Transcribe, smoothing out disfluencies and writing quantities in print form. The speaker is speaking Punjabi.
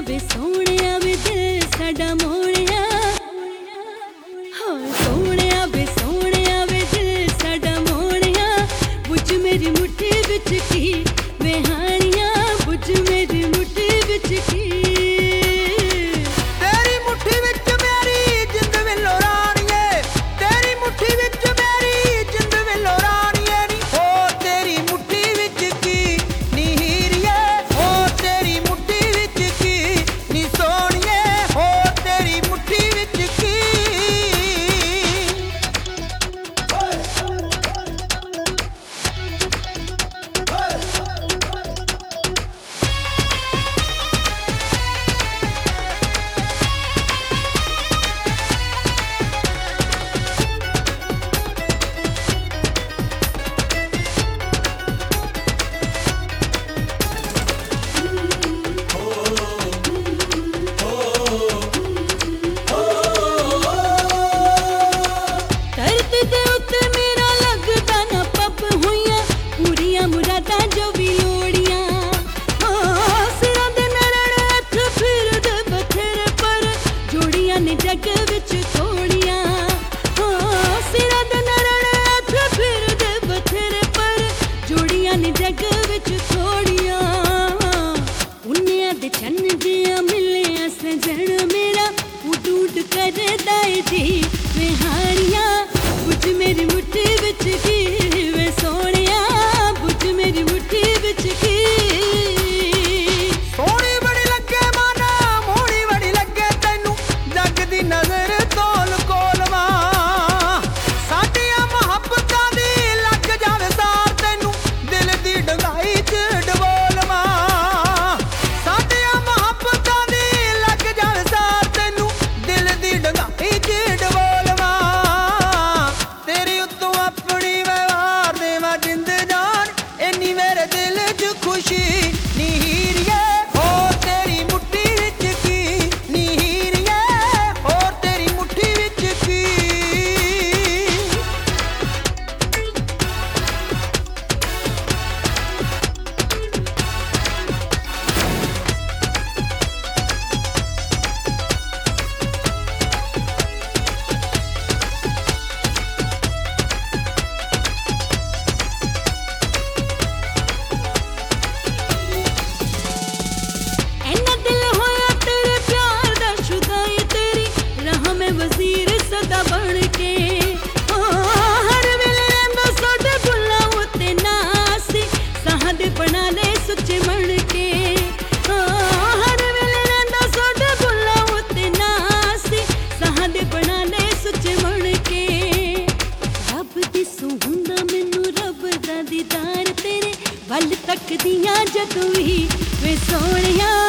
ਵੇ ਸੋਹਣਿਆ ਵੇ ਦਿਲ ਸਾਡਾ ਮੋਹਣਿਆ। ਹਾਂ ਸੋਹਣਿਆ ਵੇ ਦਿਲ ਸਾਡਾ ਮੋਹਣਿਆ। ਬੁੱਝ ਮੇਰੀ ਮੁੱਠੀ ਵਿੱਚ ਕੀ ਵੇ ਹਾਣੀਆਂ, ਬੁੱਝ ਮੇਰੀ ਮੁੱਠੀ ਵਿੱਚ ਕੀ। ਜੱਗ ਵਿੱਚ ਥੋੜੀਆਂ ਹਾਂ ਸਿਰਾਂ ਦੇ ਨਰੜ ਹੱਥ ਫਿਰਦੇ ਬਥੇਰੇ, ਪਰ ਜੋੜੀਆਂ ਨੇ ਜੱਗ ਵਿੱਚ ਥੋੜੀਆਂ। ਉਨਿਆਂ ਦੇ ਚੰਨ ਜਿਹਾ ਮਿਲਿਆ ਸਜਣ ਮੇਰਾ, ਉੱਡ ਉੱਡ ਕਰਦਾ ਏ ਜੀ ਵੇ ਹਾਣੀਆਂ। ਬੁੱਝ ਮੇਰੀ ਮੁੱਠੀ ਵਿੱਚ ਕੀ ਵੇ ਸੋਹਣਿਆ, ਬੁੱਝ ਮੇਰੀ ਮੁੱਠੀ ਵਿੱਚ ਕੀ। ਬਣਾ ਲੈ ਸੁੱਚੇ ਮਣ ਕੇ ਹਰ ਵੇਲੇ ਰਹਿੰਦਾ ਸੋਡੇ ਬੁੱਲਾਂ ਉੱਤੇ ਨਾਸੀ, ਸਾਹਾਂ ਦੇ ਬਣਾ ਲੈ ਸੁੱਚੇ ਮਣ ਕੇ। ਰੱਬ ਦਿਸੂ ਹੁੰਦਾ ਮੈਨੂੰ ਰੱਬ ਦਾ ਦੀਦਾਰ, ਤੇਰੇ ਵੱਲ ਤੱਕਦੀਆਂ ਜਦੋਂ ਵੀ ਵੇ ਸੋਹਣਿਆ।